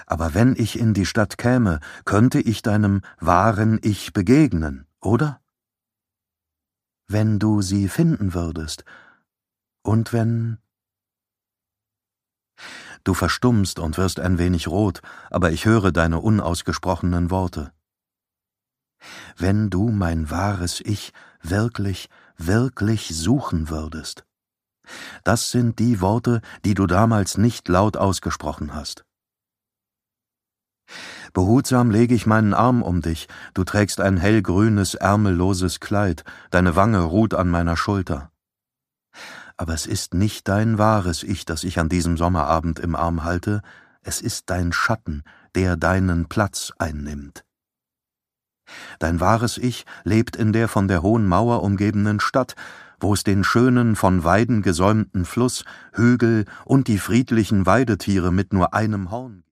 Aber wenn ich in die Stadt käme, könnte ich deinem wahren Ich begegnen, oder? Wenn du sie finden würdest, und wenn... Du verstummst und wirst ein wenig rot, aber ich höre deine unausgesprochenen Worte. Wenn du mein wahres Ich wirklich, wirklich suchen würdest. Das sind die Worte, die du damals nicht laut ausgesprochen hast. Behutsam lege ich meinen Arm um dich, du trägst ein hellgrünes, ärmelloses Kleid, deine Wange ruht an meiner Schulter. Aber es ist nicht dein wahres Ich, das ich an diesem Sommerabend im Arm halte, es ist dein Schatten, der deinen Platz einnimmt. Dein wahres Ich lebt in der von der hohen Mauer umgebenen Stadt, wo es den schönen, von Weiden gesäumten Fluss, Hügel und die friedlichen Weidetiere mit nur einem Horn